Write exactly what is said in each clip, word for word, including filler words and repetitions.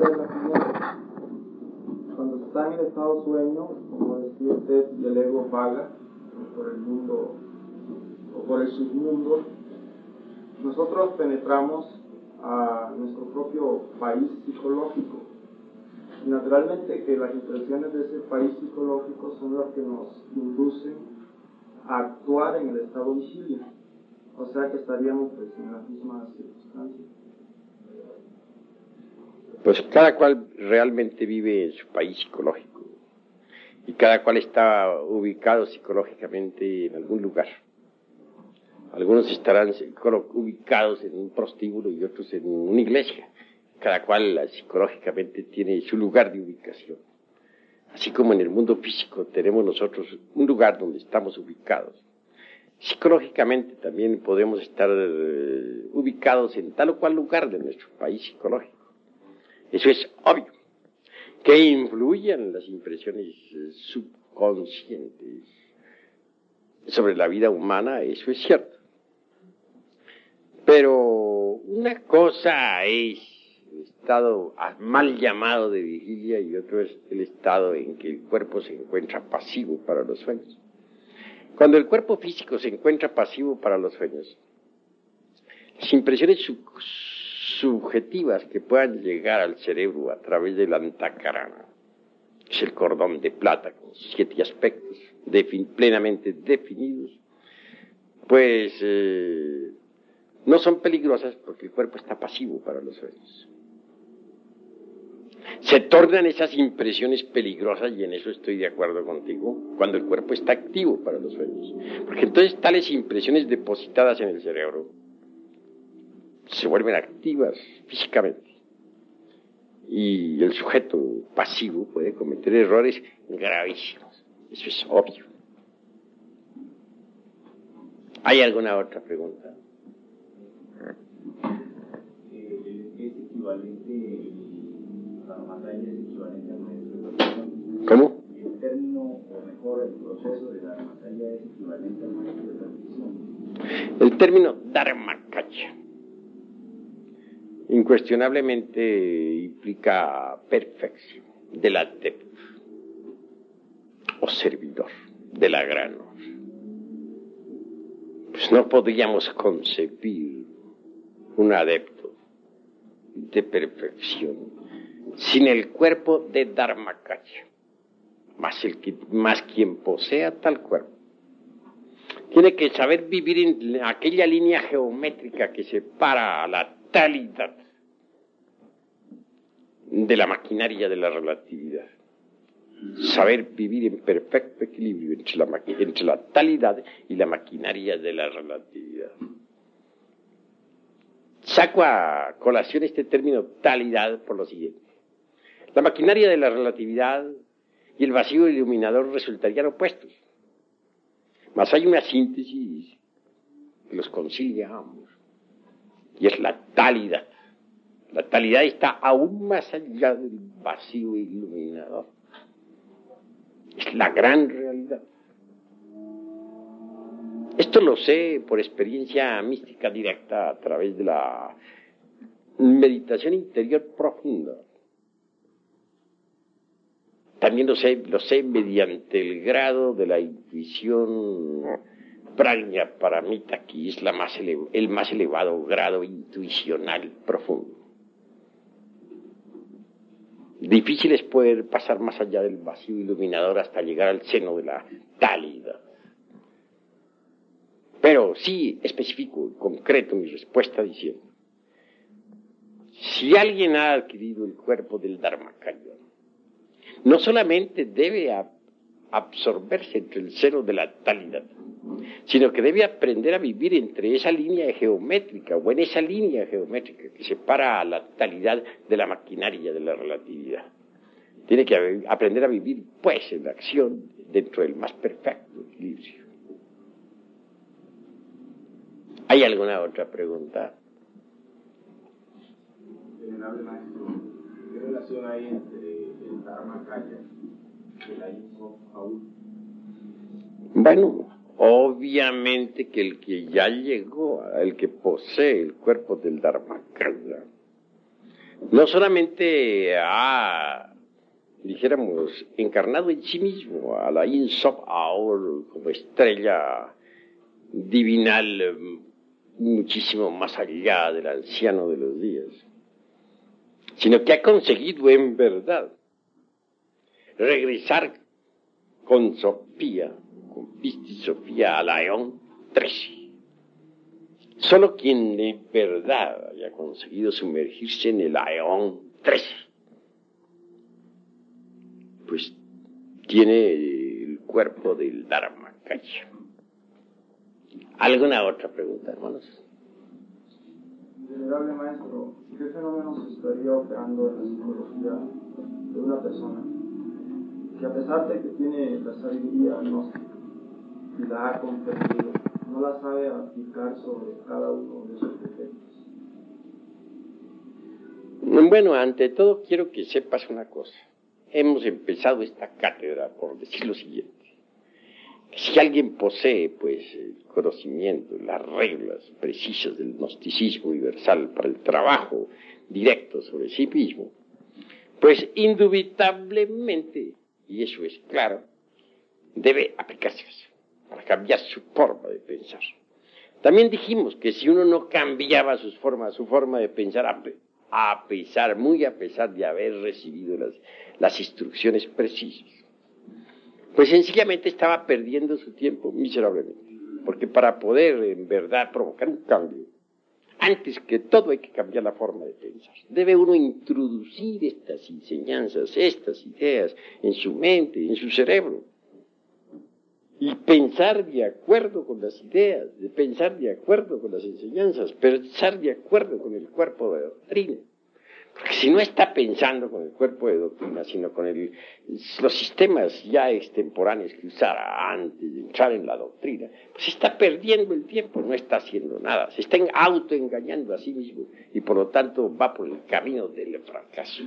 pregunta es la siguiente. Cuando se está en el estado sueño, como decía usted, y el ego vaga por el mundo o por el submundo, nosotros penetramos a nuestro propio país psicológico. Y naturalmente que las impresiones de ese país psicológico son las que nos inducen a actuar en el estado vigilia. O sea que estaríamos pues, en las mismas circunstancias. Pues cada cual realmente vive en su país psicológico y cada cual está ubicado psicológicamente en algún lugar. Algunos estarán ubicados en un prostíbulo y otros en una iglesia. Cada cual psicológicamente tiene su lugar de ubicación. Así como en el mundo físico tenemos nosotros un lugar donde estamos ubicados. Psicológicamente también podemos estar eh, ubicados en tal o cual lugar de nuestro país psicológico. Eso es obvio. Que influyan las impresiones subconscientes sobre la vida humana, eso es cierto. Pero una cosa es el estado mal llamado de vigilia y otro es el estado en que el cuerpo se encuentra pasivo para los sueños. Cuando el cuerpo físico se encuentra pasivo para los sueños, las impresiones sub- subjetivas que puedan llegar al cerebro a través del antakarana, que es el cordón de plata con siete aspectos defin- plenamente definidos, pues eh, no son peligrosas porque el cuerpo está pasivo para los sueños. Se tornan esas impresiones peligrosas, y en eso estoy de acuerdo contigo, cuando el cuerpo está activo para los sueños. Porque entonces tales impresiones depositadas en el cerebro se vuelven activas físicamente. Y el sujeto pasivo puede cometer errores gravísimos. Eso es obvio. ¿Hay alguna otra pregunta? Eh, ¿Es equivalente, la Dharmakaya es equivalente al maestro de transmisión? ¿Cómo? El término, o mejor, el proceso de Dharmakaya es equivalente al maestro de transmisión. El término Dharmakaya incuestionablemente implica perfección del adepto o servidor de la gran obra. Pues no podríamos concebir un adepto de perfección sin el cuerpo de Dharmakaya, más, el que, más quien posea tal cuerpo. Tiene que saber vivir en aquella línea geométrica que separa a la talidad de la maquinaria de la relatividad. Saber vivir en perfecto equilibrio entre la, entre la talidad y la maquinaria de la relatividad. Saco a colación este término talidad por lo siguiente. La maquinaria de la relatividad y el vacío iluminador resultarían opuestos. Mas hay una síntesis que los concilia a ambos, y es la talidad. La talidad está aún más allá del vacío iluminador. Es la gran realidad. Esto lo sé por experiencia mística directa a través de la meditación interior profunda. También lo sé, lo sé mediante el grado de la intuición prajna paramita, que es la más ele- el más elevado grado intuicional profundo. Difícil es poder pasar más allá del vacío iluminador hasta llegar al seno de la talidad. Pero sí especifico en concreto mi respuesta diciendo: si alguien ha adquirido el cuerpo del Dharmakaya, no solamente debe a, absorberse entre el seno de la talidad, sino que debe aprender a vivir entre esa línea geométrica o en esa línea geométrica que separa a la talidad de la maquinaria de la relatividad. Tiene que aprender a vivir, pues, en la acción dentro del más perfecto equilibrio. ¿Hay alguna otra pregunta? Venerable maestro, ¿qué relación hay entre el Dharmakaya y la Insof Aul? Bueno, obviamente que el que ya llegó, el que posee el cuerpo del Dharmakaya, no solamente ha, dijéramos, encarnado en sí mismo a la Ein Sof Aor como estrella divinal muchísimo más allá del anciano de los días, sino que ha conseguido en verdad regresar con Sofía, con Pistis Sofía a la Eón trece. Solo quien de verdad haya conseguido sumergirse en el Aeón trece, pues tiene el cuerpo del Dharmakaya. ¿Alguna otra pregunta, hermanos? Venerable maestro, ¿qué fenómeno se estaría operando en la psicología de una persona que, a pesar de que tiene la sabiduría gnóstica y la ha comprendido, no la sabe aplicar sobre cada uno de sus defectos? Bueno, ante todo quiero que sepas una cosa. Hemos empezado esta cátedra por decir lo siguiente. Si alguien posee, pues, el conocimiento, las reglas precisas del gnosticismo universal para el trabajo directo sobre sí mismo, pues indubitablemente, y eso es claro, debe aplicárselas para cambiar su forma de pensar. También dijimos que si uno no cambiaba sus formas, su forma de pensar, a, a pesar, muy a pesar de haber recibido las, las instrucciones precisas, pues sencillamente estaba perdiendo su tiempo miserablemente. Porque para poder en verdad provocar un cambio, antes que todo hay que cambiar la forma de pensar. Debe uno introducir estas enseñanzas, estas ideas en su mente, en su cerebro. Y pensar de acuerdo con las ideas, de pensar de acuerdo con las enseñanzas, pensar de acuerdo con el cuerpo de doctrina. Porque si no está pensando con el cuerpo de doctrina, sino con el, los sistemas ya extemporáneos que usara antes de entrar en la doctrina, pues está perdiendo el tiempo, no está haciendo nada, se está autoengañando a sí mismo y por lo tanto va por el camino del fracaso.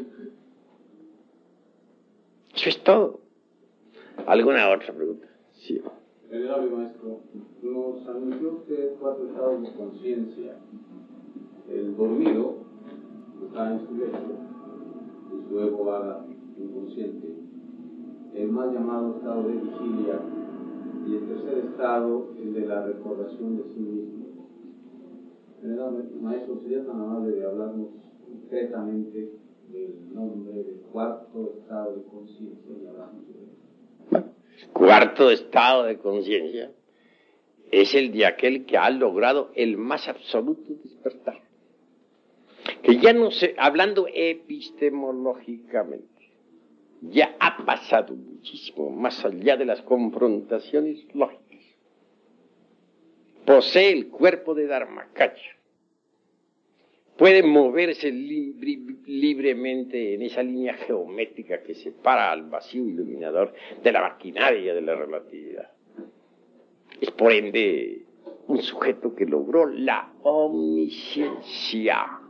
Eso es todo. ¿Alguna otra pregunta? Sí. Venerable maestro, nos anunció usted cuatro estados de conciencia. El dormido está en su lecho y su ego vaga inconsciente. El más llamado estado de vigilia y el tercer estado, el de la recordación de sí mismo. Venerable maestro, ¿sería tan amable de hablarnos concretamente del nombre del cuarto estado de conciencia y hablamos de él? Cuarto estado de conciencia es el de aquel que ha logrado el más absoluto despertar. Que ya no sé, hablando epistemológicamente, ya ha pasado muchísimo más allá de las confrontaciones lógicas. Posee el cuerpo de Dharmakaya. Puede moverse libre, libremente en esa línea geométrica que separa al vacío iluminador de la maquinaria de la relatividad. Es por ende un sujeto que logró la omnisciencia.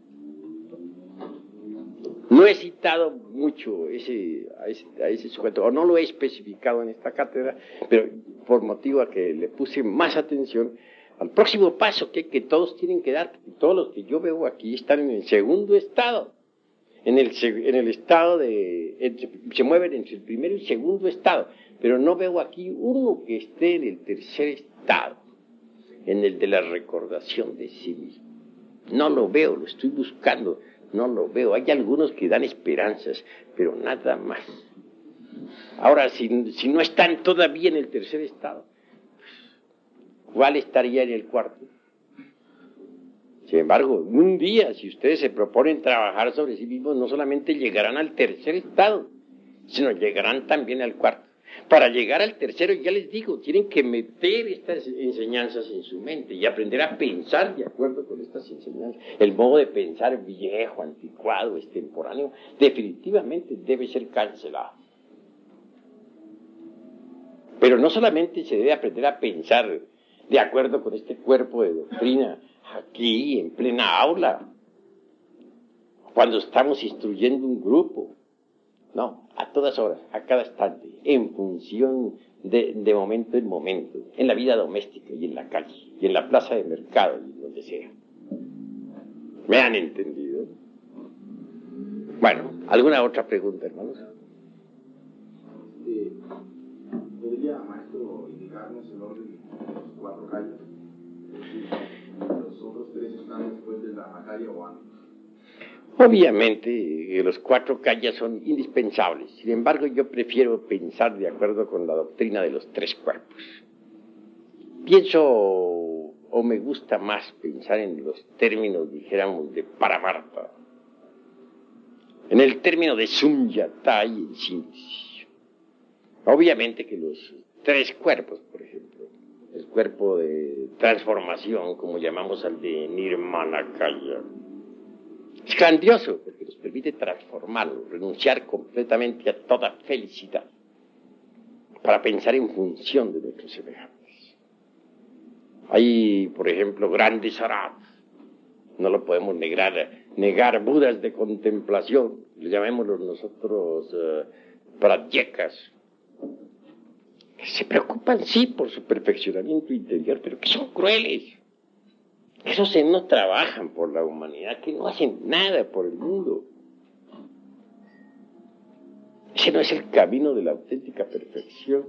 No he citado mucho ese, a, ese, a ese sujeto, o no lo he especificado en esta cátedra, pero por motivo a que le puse más atención al próximo paso que, que todos tienen que dar. Todos los que yo veo aquí están en el segundo estado, en el, en el estado de, entre, se mueven entre el primero y el segundo estado, pero no veo aquí uno que esté en el tercer estado, en el de la recordación de sí mismo. No lo veo, lo estoy buscando, no lo veo. Hay algunos que dan esperanzas, pero nada más. Ahora, si, si no están todavía en el tercer estado, ¿cuál estaría en el cuarto? Sin embargo, un día, si ustedes se proponen trabajar sobre sí mismos, no solamente llegarán al tercer estado, sino llegarán también al cuarto. Para llegar al tercero, ya les digo, tienen que meter estas enseñanzas en su mente y aprender a pensar de acuerdo con estas enseñanzas. El modo de pensar viejo, anticuado, extemporáneo, definitivamente debe ser cancelado. Pero no solamente se debe aprender a pensar de acuerdo con este cuerpo de doctrina, aquí en plena aula, cuando estamos instruyendo un grupo. No, a todas horas, a cada instante, en función de, de momento en momento, en la vida doméstica y en la calle, y en la plaza de mercado, y donde sea. ¿Me han entendido? Bueno, ¿alguna otra pregunta, hermanos? Eh, ¿Podría, maestro, indicarnos el orden de los cuatro calles? ¿Los otros tres están después de la Macaya o antes? Obviamente, eh, los cuatro calles son indispensables. Sin embargo, yo prefiero pensar de acuerdo con la doctrina de los tres cuerpos. Pienso, o me gusta más pensar en los términos, dijéramos, de Paramarta. En el término de Sunyata y en síntesis. Obviamente que los tres cuerpos, por ejemplo, el cuerpo de transformación, como llamamos al de Nirmanakaya, es grandioso porque nos permite transformarlo, renunciar completamente a toda felicidad para pensar en función de nuestros semejantes. Hay, por ejemplo, grandes aradas, no lo podemos negar, negar budas de contemplación, le llamémoslos nosotros uh, pratyekas, que se preocupan sí por su perfeccionamiento interior, pero que son crueles. Esos no trabajan por la humanidad, que no hacen nada por el mundo. Ese no es el camino de la auténtica perfección.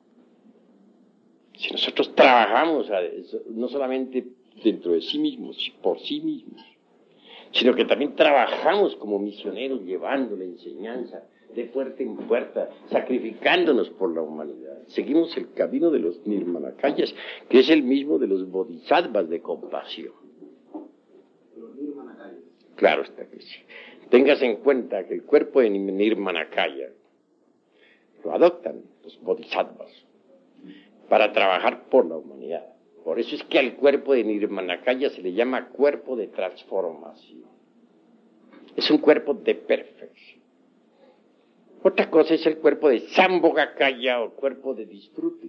Si nosotros trabajamos no solamente dentro de sí mismos, por sí mismos, sino que también trabajamos como misioneros llevando la enseñanza de puerta en puerta, sacrificándonos por la humanidad. Seguimos el camino de los Nirmanakayas, que es el mismo de los bodhisattvas de compasión. Los Nirmanakayas. Claro está que sí. Tengas en cuenta que el cuerpo de Nirmanakaya lo adoptan los bodhisattvas para trabajar por la humanidad. Por eso es que al cuerpo de Nirmanakaya se le llama cuerpo de transformación. Es un cuerpo de perfección. Otra cosa es el cuerpo de Sambhogakaya o cuerpo de disfrute.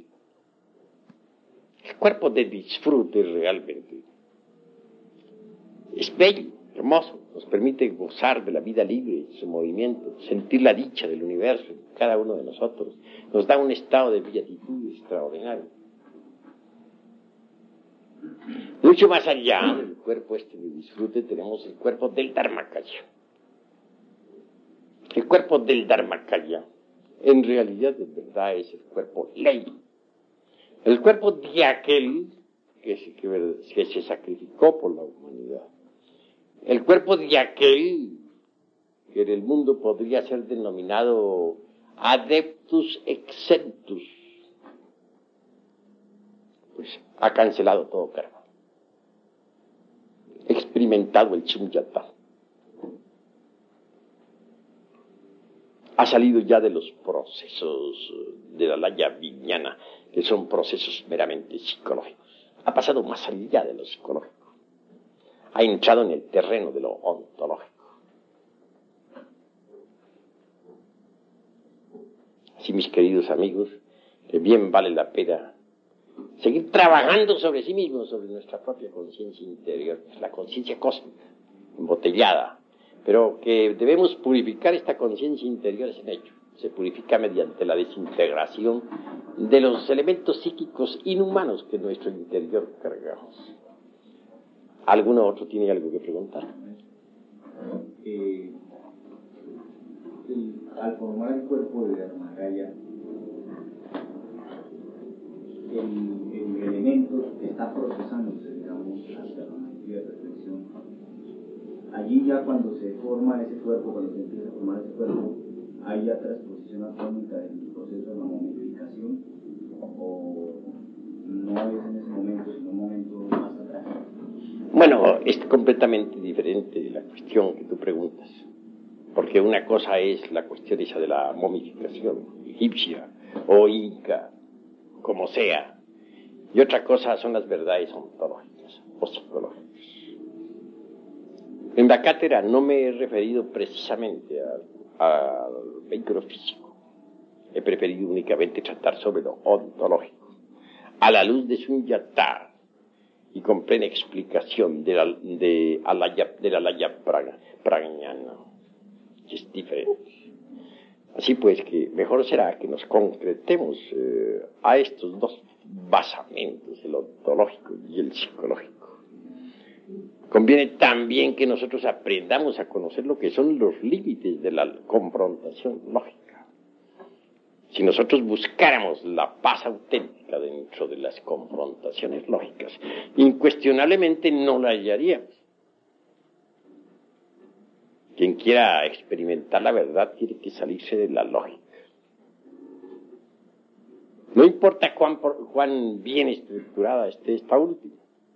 El cuerpo de disfrute realmente es bello, hermoso, nos permite gozar de la vida libre, su movimiento, sentir la dicha del universo en cada uno de nosotros. Nos da un estado de beatitud extraordinario. Mucho más allá del cuerpo este de disfrute tenemos el cuerpo del Dharmakaya. El cuerpo del Dharmakaya, en realidad, de verdad, es el cuerpo ley. El cuerpo de aquel que se, que, que se sacrificó por la humanidad. El cuerpo de aquel que en el mundo podría ser denominado adeptus exentus. Pues ha cancelado todo karma. Experimentado el Sunyata. Ha salido ya de los procesos de la laya vijnana, que son procesos meramente psicológicos. Ha pasado más allá de lo psicológico. Ha entrado en el terreno de lo ontológico. Así, mis queridos amigos, que bien vale la pena seguir trabajando sobre sí mismos, sobre nuestra propia conciencia interior, la conciencia cósmica, embotellada, pero que debemos purificar esta conciencia interior, es un hecho. Se purifica mediante la desintegración de los elementos psíquicos inhumanos que en nuestro interior cargamos. ¿Alguno otro tiene algo que preguntar? Eh, el, al formar el cuerpo de Dharmakaya, el, el elemento que está procesándose, digamos, hasta la maestría de reflexión, allí ya cuando se forma ese cuerpo, cuando se empieza a formar ese cuerpo, ¿hay ya transposición atómica del proceso de la momificación? ¿O no es en ese momento, sino un momento más atrás? Bueno, es completamente diferente la cuestión que tú preguntas, porque una cosa es la cuestión esa de la momificación egipcia o inca, como sea, y otra cosa son las verdades ontológicas o psicológicas. En la cátedra no me he referido precisamente al microfísico, he preferido únicamente tratar sobre lo ontológico, a la luz de Sunyata, y con plena explicación de la, de, alaya, de la laya prajnana, que es diferente. Así pues, que mejor será que nos concretemos eh, a estos dos basamentos, el ontológico y el psicológico. conviene también que nosotros aprendamos a conocer lo que son los límites de la confrontación lógica. Si nosotros buscáramos la paz auténtica dentro de las confrontaciones lógicas, incuestionablemente no la hallaríamos. Quien quiera experimentar la verdad tiene que salirse de la lógica. No importa cuán, cuán bien estructurada esté esta última.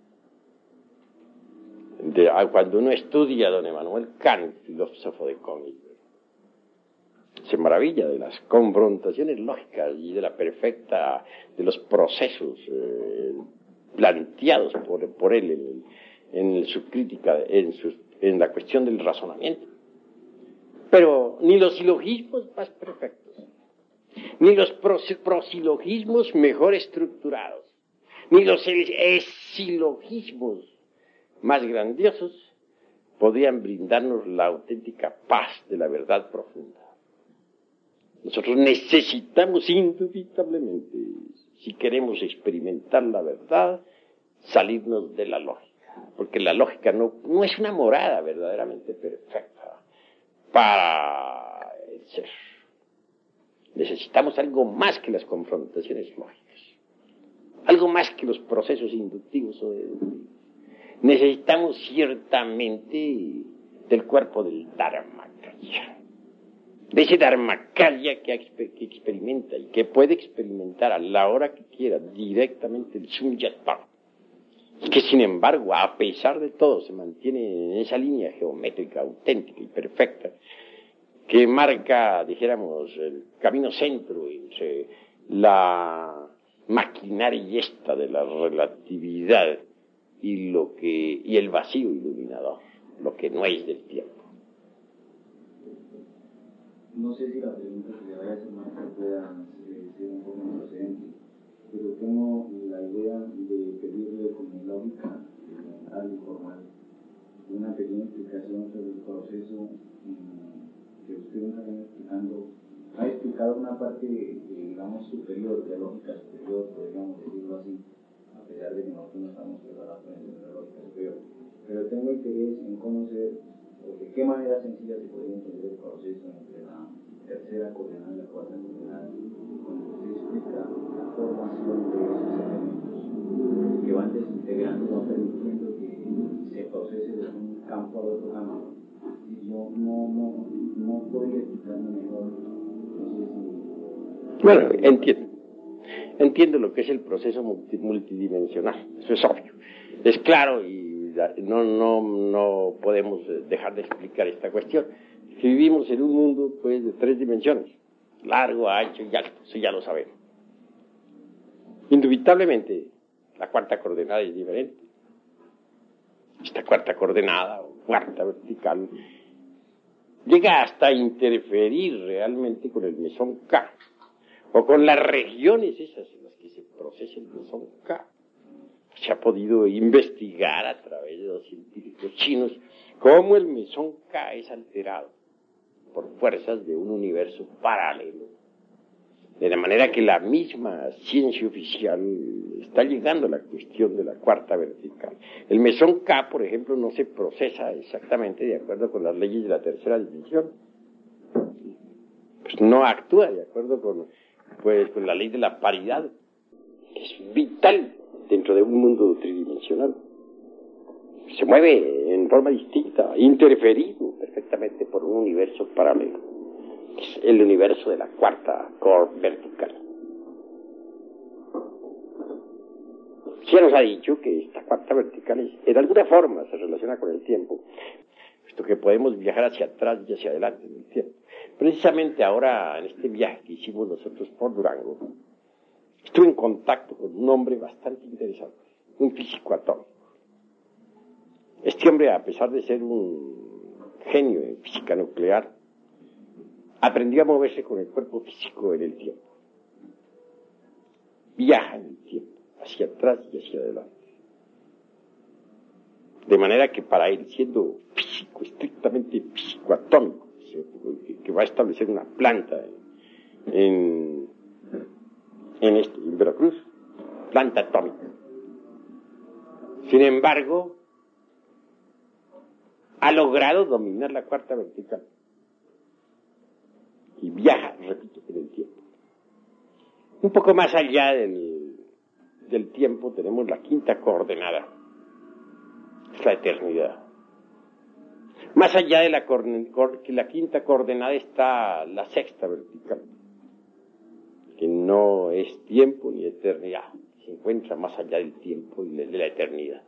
De, cuando uno estudia a don Emmanuel Kant, filósofo de Königsberg, se maravilla de las confrontaciones lógicas y de la perfecta, de los procesos eh, planteados por, por él en, en su crítica, en, sus, en la cuestión del razonamiento. Pero ni los silogismos más perfectos, ni los prosilogismos mejor estructurados, ni los silogismos más grandiosos podrían brindarnos la auténtica paz de la verdad profunda. Nosotros necesitamos indubitablemente, si queremos experimentar la verdad, salirnos de la lógica, porque la lógica no, no es una morada verdaderamente perfecta para el ser. Necesitamos algo más que las confrontaciones lógicas, algo más que los procesos inductivos o deductivos. Necesitamos ciertamente del cuerpo del Dharmakaya, de ese Dharmakaya que, que experimenta y que puede experimentar a la hora que quiera directamente el Sunyatpa, y que sin embargo, a pesar de todo, se mantiene en esa línea geométrica auténtica y perfecta que marca, dijéramos, el camino centro entre la maquinaria esta de la relatividad y lo que y el vacío iluminador, lo que no es del tiempo. No sé si la pregunta que le vaya a hacer más pueda eh, ser un poco procedente, pero tengo la idea de pedirle como lógica elemental y formal una pequeña explicación sobre el proceso um, que usted nos está explicando. Ha explicado una parte, eh, digamos, superior, de lógica superior, podríamos decirlo así, a pesar de que nosotros no estamos preparados para entender la lógica superior. Pero tengo interés en conocer de qué manera sencilla se podría entender el proceso entre la tercera coordenada y la cuarta coordenada, cuando se explica la formación de esos elementos que van desintegrando, van permitiendo que se procese de un campo a otro campo. Y yo no, no, no podría explicarme mejor. No sé si... Bueno, entiendo. Entiendo lo que es el proceso multi, multidimensional, eso es obvio, es claro y no, no, no podemos dejar de explicar esta cuestión. Que vivimos en un mundo pues de tres dimensiones, largo, ancho y alto, eso ya lo sabemos. Indubitablemente, la cuarta coordenada es diferente. Esta cuarta coordenada, o cuarta vertical, llega hasta interferir realmente con el mesón K, o con las regiones esas en las que se procesa el mesón K. Se ha podido investigar a través de los científicos chinos cómo el mesón K es alterado por fuerzas de un universo paralelo. De la manera que la misma ciencia oficial está llegando a la cuestión de la cuarta vertical. El mesón K, por ejemplo, no se procesa exactamente de acuerdo con las leyes de la tercera dimensión. Pues no actúa de acuerdo con, pues, con la ley de la paridad, que es vital dentro de un mundo tridimensional. Se mueve en forma distinta, interferido perfectamente por un universo paralelo. Es el universo de la cuarta core vertical. Se nos ha dicho que esta cuarta vertical es, en alguna forma se relaciona con el tiempo, puesto que podemos viajar hacia atrás y hacia adelante en el tiempo. Precisamente ahora, en este viaje que hicimos nosotros por Durango, estuve en contacto con un hombre bastante interesante, un físico atómico. Este hombre, a pesar de ser un genio en física nuclear, aprendió a moverse con el cuerpo físico en el tiempo. Viaja en el tiempo, hacia atrás y hacia adelante. De manera que para él, siendo físico, estrictamente físico atómico, que va a establecer una planta en, en, este, en Veracruz, planta atómica. Sin embargo, ha logrado dominar la cuarta vertical. Y viaja, repito, en el tiempo. Un poco más allá del, del tiempo tenemos la quinta coordenada. Es la eternidad. Más allá de la, que la quinta coordenada está la sexta vertical, que no es tiempo ni eternidad, se encuentra más allá del tiempo y de la eternidad.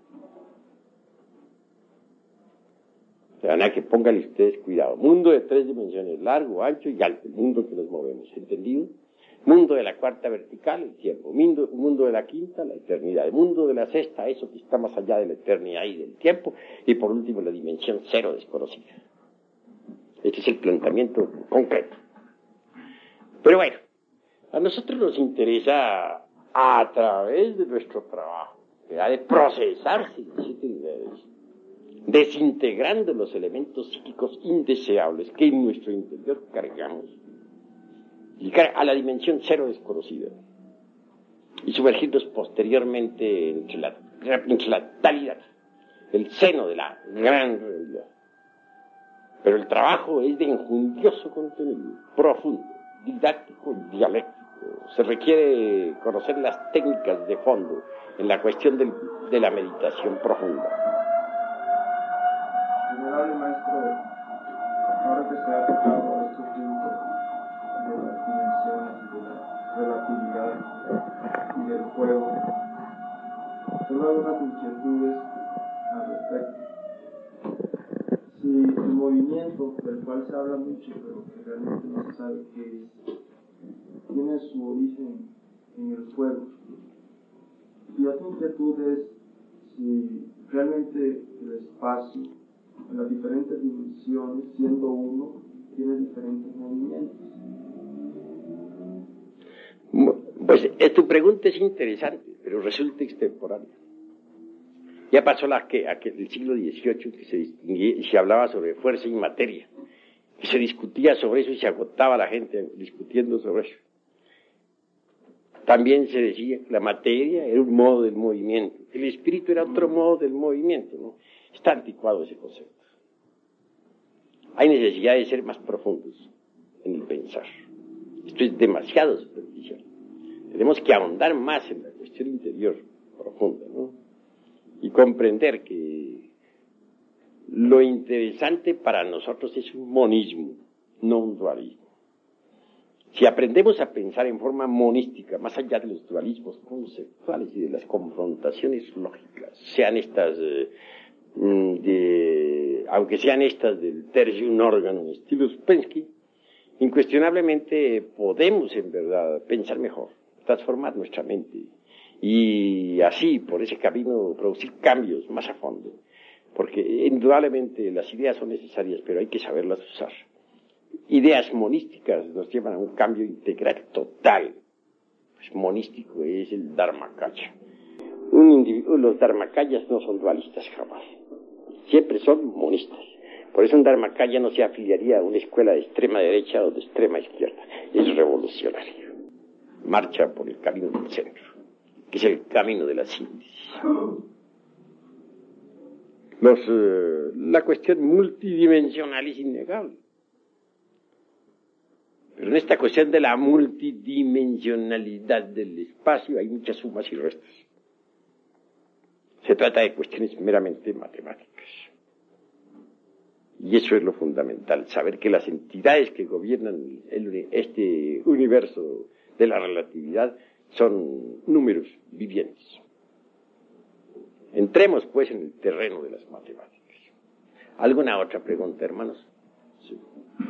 O sea, nada que pónganle ustedes cuidado. Mundo de tres dimensiones, largo, ancho y alto, el mundo que nos movemos, ¿entendido? Mundo de la cuarta vertical, el tiempo. Mundo, mundo de la quinta, la eternidad. El mundo de la sexta, eso que está más allá de la eternidad y del tiempo. Y por último, la dimensión cero desconocida. Este es el planteamiento concreto. Pero bueno, a nosotros nos interesa, a través de nuestro trabajo, que ha de procesarse en siete niveles, desintegrando los elementos psíquicos indeseables que en nuestro interior cargamos, llegar a la dimensión cero desconocida y sumergirnos posteriormente entre la, entre la totalidad, el seno de la gran realidad. Pero el trabajo es de enjundioso contenido, profundo, didáctico y dialéctico. Se requiere conocer las técnicas de fondo en la cuestión del, de la meditación profunda. Venerable maestro, ahora que se ha tocado este punto de las dimensiones y de la relatividad y del juego, tengo algunas inquietudes al respecto. Si el movimiento del cual se habla mucho, pero que realmente no se sabe qué es, tiene su origen en el fuego, y otra inquietud es si realmente el espacio en las diferentes dimensiones, siendo uno, tiene diferentes movimientos. Pues eh, tu pregunta es interesante, pero resulta extemporánea. Ya pasó la que, aquel, el siglo dieciocho, que se distinguía y se hablaba sobre fuerza y materia, que se discutía sobre eso y se agotaba la gente discutiendo sobre eso. También se decía que la materia era un modo del movimiento, el espíritu era otro modo del movimiento, ¿no? Está anticuado ese concepto. Hay necesidad de ser más profundos en el pensar. Esto es demasiado superficial. Tenemos que ahondar más en la cuestión interior profunda, ¿no? Y comprender que lo interesante para nosotros es un monismo, no un dualismo. Si aprendemos a pensar en forma monística, más allá de los dualismos conceptuales y de las confrontaciones lógicas, sean estas, eh, de, aunque sean estas del tertium organum estilo Uspensky, incuestionablemente podemos en verdad pensar mejor, transformar nuestra mente y así por ese camino producir cambios más a fondo, porque indudablemente las ideas son necesarias, pero hay que saberlas usar. Ideas monísticas nos llevan a un cambio integral total. Pues monístico es el Dharmakaya. Un individuo, los Dharmakayas no son dualistas jamás, siempre son monistas. Por eso un Dharmakaya no se afiliaría a una escuela de extrema derecha o de extrema izquierda, es revolucionario. Marcha por el camino del centro, que es el camino de la síntesis. Los, eh, la cuestión multidimensional es innegable. Pero en esta cuestión de la multidimensionalidad del espacio hay muchas sumas y restas. Se trata de cuestiones meramente matemáticas. Y eso es lo fundamental, saber que las entidades que gobiernan el, este universo de la relatividad son números vivientes. Entremos pues en el terreno de las matemáticas. ¿Alguna otra pregunta, hermanos? Sí.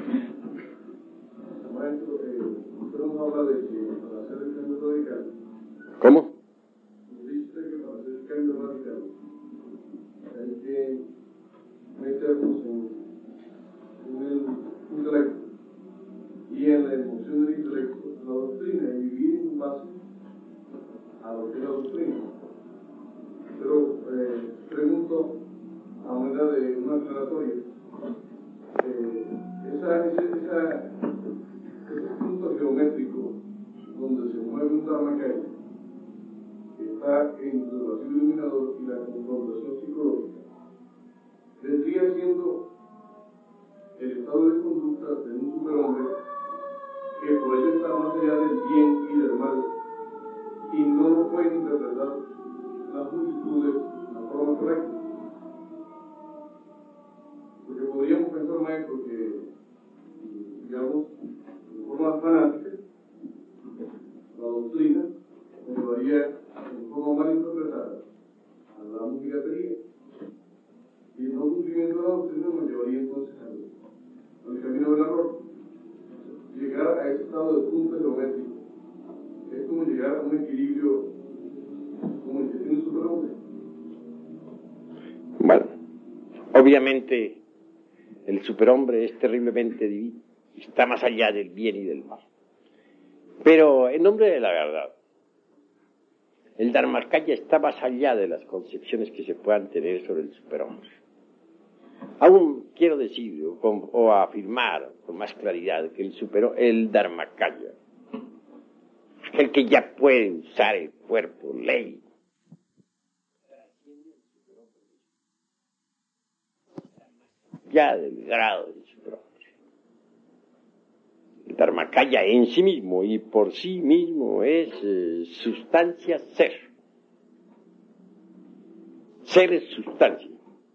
Maestro, eh, usted nos habla de que para hacer el cambio radical. ¿Cómo? Nos dice que para hacer el cambio radical hay que meternos en, en el intelecto y en la emoción del intelecto, la doctrina, y vivir en base a lo que es la doctrina. Pero eh, pregunto, a manera de una aclaratoria, eh, esa, esa, esa ese punto geométrico donde se mueve un Dharmakaya, que está entre el vacío iluminador y la confrontación psicológica, vendría siendo allá del bien y del mal, y no puede interpretar las multitudes de la forma correcta. Porque podríamos pensar, maestro, que, digamos, de forma fanática, la doctrina nos llevaría de forma mal interpretada a la multilatería, y el no cumplimiento de la doctrina nos llevaría entonces al, al camino del error. Llegar a ese estado de punto geométrico es como llegar a un equilibrio como el que tiene un superhombre. Bueno, obviamente el superhombre es terriblemente divino, está más allá del bien y del mal. Pero en nombre de la verdad, el Dharmakaya está más allá de las concepciones que se puedan tener sobre el superhombre. Aún quiero decir o, con, o afirmar con más claridad que el, super, el Dharmakaya, aquel que ya puede usar el cuerpo, ley, ya del grado del superhombre. El Dharmakaya en sí mismo y por sí mismo es eh, sustancia ser. Ser es sustancia.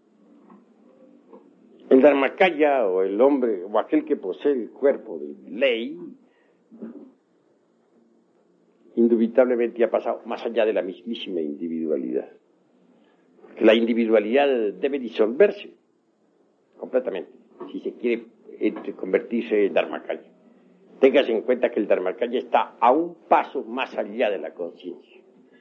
El Dharmakaya o el hombre o aquel que posee el cuerpo de ley indubitablemente ha pasado más allá de la mismísima individualidad. Porque la individualidad debe disolverse completamente si se quiere convertirse en Dharmakaya. Téngase en cuenta que el Dharmakaya está a un paso más allá de la conciencia.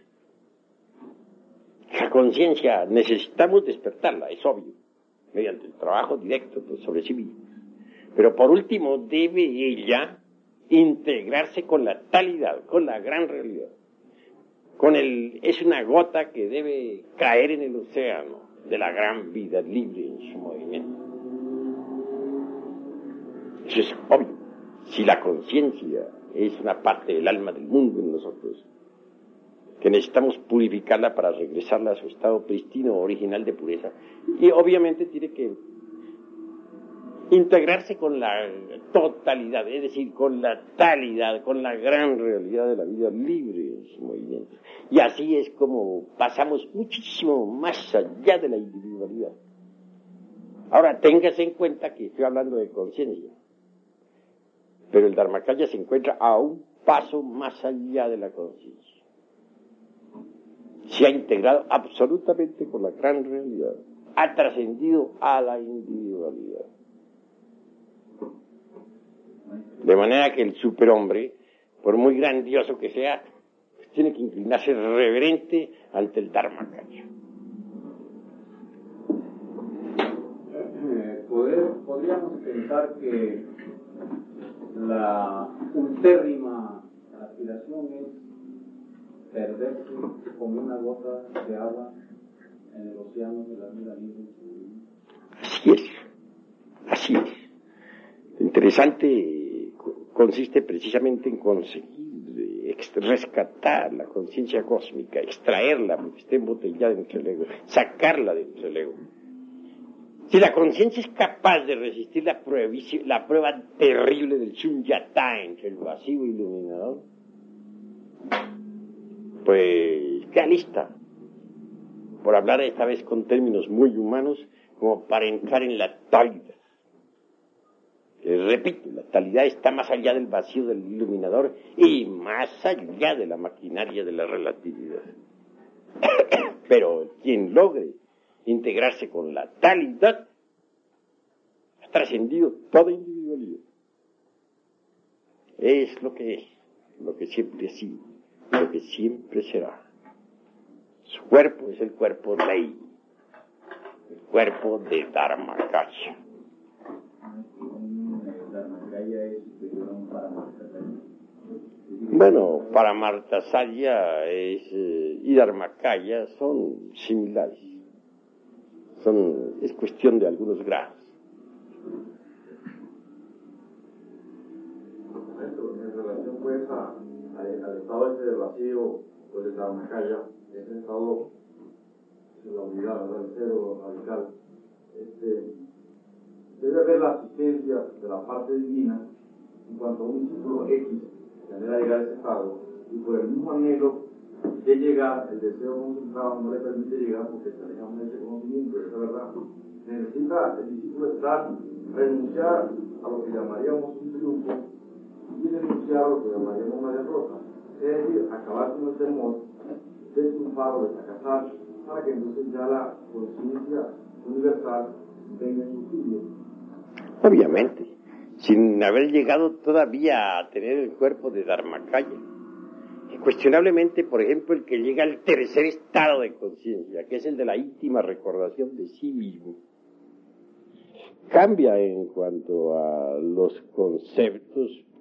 La conciencia necesitamos despertarla, es obvio, mediante el trabajo directo sobre sí misma. Pero por último debe ella integrarse con la talidad, con la gran realidad. Con el, es una gota que debe caer en el océano de la gran vida libre en su movimiento. Eso es obvio. Si la conciencia es una parte del alma del mundo en nosotros, que necesitamos purificarla para regresarla a su estado pristino, original de pureza, y obviamente tiene que integrarse con la totalidad, es decir, con la talidad, con la gran realidad de la vida libre en sus movimientos. Y así es como pasamos muchísimo más allá de la individualidad. Ahora, téngase en cuenta que estoy hablando de conciencia, pero el Dharmakaya se encuentra a un paso más allá de la conciencia. Se ha integrado absolutamente con la gran realidad, ha trascendido a la individualidad. De manera que el superhombre, por muy grandioso que sea, pues tiene que inclinarse reverente ante el Dharmakaya. Eh, poder, podríamos pensar que la ultérrima aspiración es perderse como una gota de agua en el océano de la vida libre. Así es, así es. Lo interesante consiste precisamente en conseguir rescatar la conciencia cósmica, extraerla porque está embotellada dentro del ego, sacarla dentro del ego. Si la conciencia es capaz de resistir la prueba, la prueba terrible del Sunyata entre el vacío iluminador, pues queda lista, por hablar esta vez con términos muy humanos, como para entrar en la talidad. Les repito, la talidad está más allá del vacío del iluminador y más allá de la maquinaria de la relatividad. Pero quien logre integrarse con la talidad ha trascendido toda individualidad. Es lo que es, lo que siempre ha sido, lo que siempre será. Su cuerpo es el cuerpo ley, el cuerpo de Dharmakaya. Bueno, Paramartasarya es, eh, y Dharmakaya son similares. Son, es cuestión de algunos grados. En relación pues a, a, al estado ese del vacío, pues de Dharmakaya, ese estado de la unidad, ¿verdad? El cero radical, este, debe haber la asistencia de la parte divina en cuanto a un discípulo X que anhela llegar a ese estado, y por el mismo anhelo de llegar, el deseo concentrado no le permite llegar porque se aleja de ese conocimiento, de esa verdad. Necesita el discípulo estar, renunciar a lo que llamaríamos un triunfo y renunciar a lo que llamaríamos una derrota. Es decir, acabar con el temor de triunfar o de fracasar, para que entonces ya la conciencia universal venga en su sitio. Obviamente, sin haber llegado todavía a tener el cuerpo de Dharmakaya. Incuestionablemente, por ejemplo, el que llega al tercer estado de conciencia, que es el de la íntima recordación de sí mismo, cambia en cuanto a los conceptos